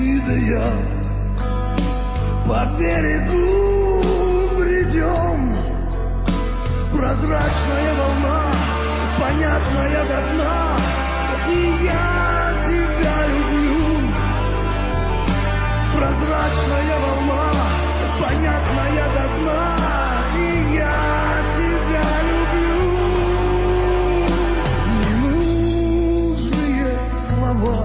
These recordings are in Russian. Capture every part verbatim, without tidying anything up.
ты да я по берегу бредем. Прозрачная волна, понятная до дна, и я тебя люблю. Прозрачная волна, понятная до дна, и я тебя люблю. Ненужные слова,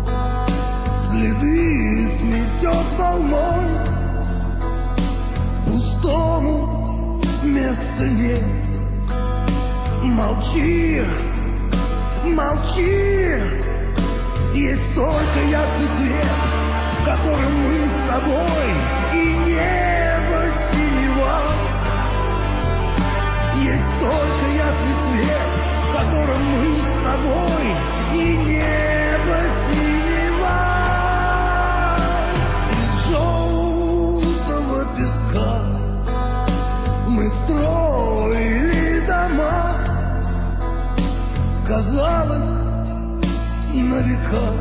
следы сметет волной, пустому места нет. Молчи, молчи, есть только ясный свет, в котором мы с тобой, и небо синего. Есть только ясный свет, в котором мы с тобой, и небо синего. Из желтого песка мы строили дома, казалось, на века.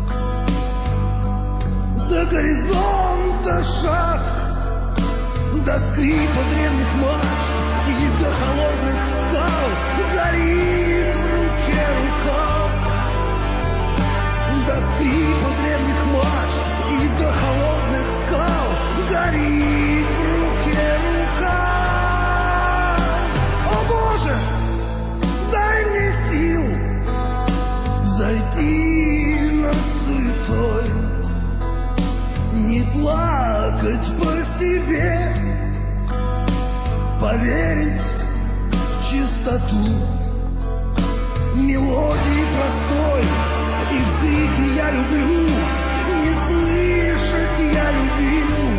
До горизонта шаг, до скрипа древних мачт и до холодных скал горит в руке рука. До скрипа древних мачт и до холодных скал горит в руке рука. О Боже, дай мне сил взойти над суетой, не плакать по себе, поверить в чистоту мелодии простой, и в крике «я люблю» не слышать «я любил».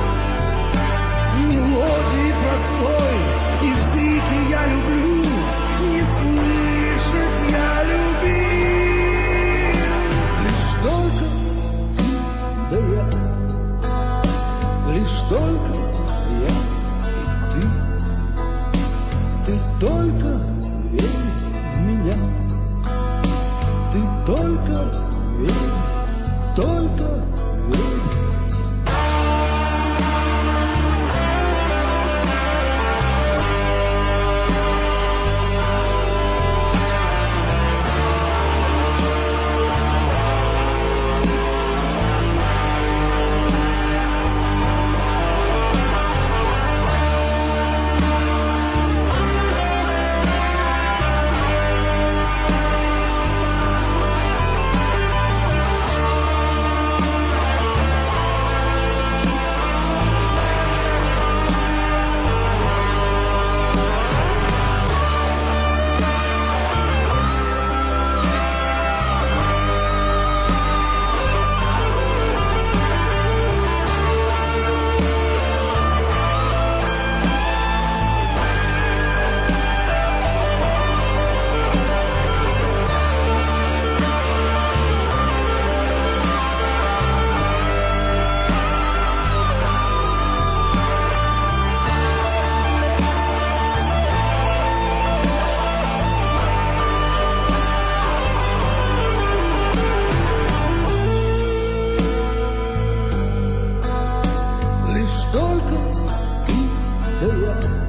Мелодии простой, и в крике «я люблю» не слышать «я любил». Лишь только ты да я, лишь только я и ты. Ты только верь в меня, ты только верь, только верь. Только ты да я.